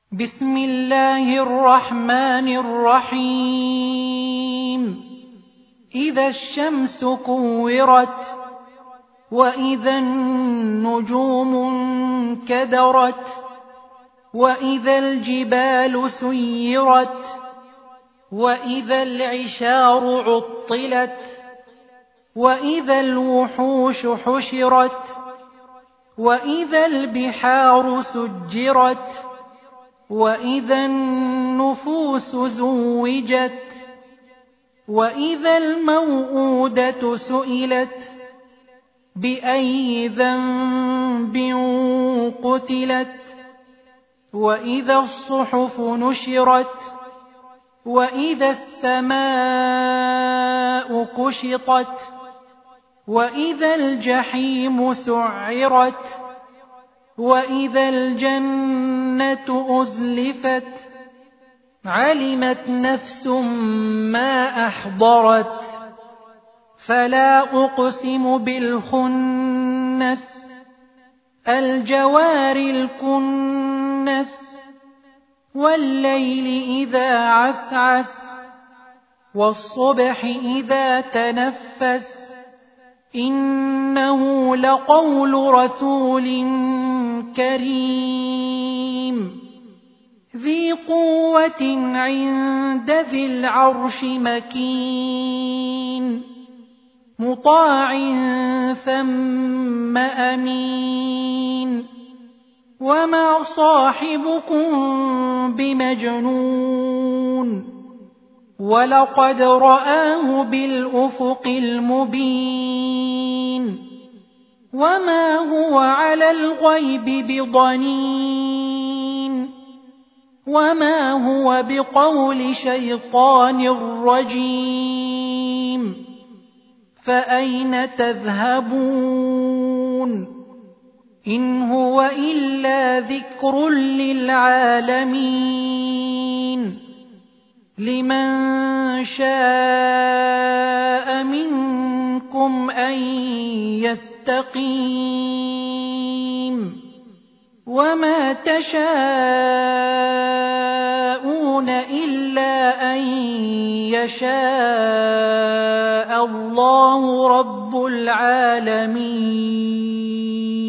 بسم الله الرحمن الرحيم إذا الشمس كورت وإذا النجوم انكدرت وإذا الجبال سيرت وإذا العشار عطلت وإذا الوحوش حشرت وإذا البحار سجرت وإذا النفوس زوجت وإذا الموءودة سئلت بأي ذنب قتلت وإذا الصحف نشرت وإذا السماء كشطت وإذا الجحيم سعرت وإذا الجنة أزلفت علمت نفس ما أحضرت فلا أقسم بالخنس الجوار الكنس والليل إذا عسعس والصبح إذا تنفس إنه لقول رسول كريم ذي قوة عند ذي العرش مكين مطاع ثم أمين وما صاحبكم بمجنون ولقد رآه بالأفق المبين وما هو على الغيب بضنين وما هو بقول شيطان رجيم فأين تذهبون إن هو إلا ذكر للعالمين لمن شاء منكم أن يستقيم وما تشاءون إلا أن يشاء الله رب العالمين.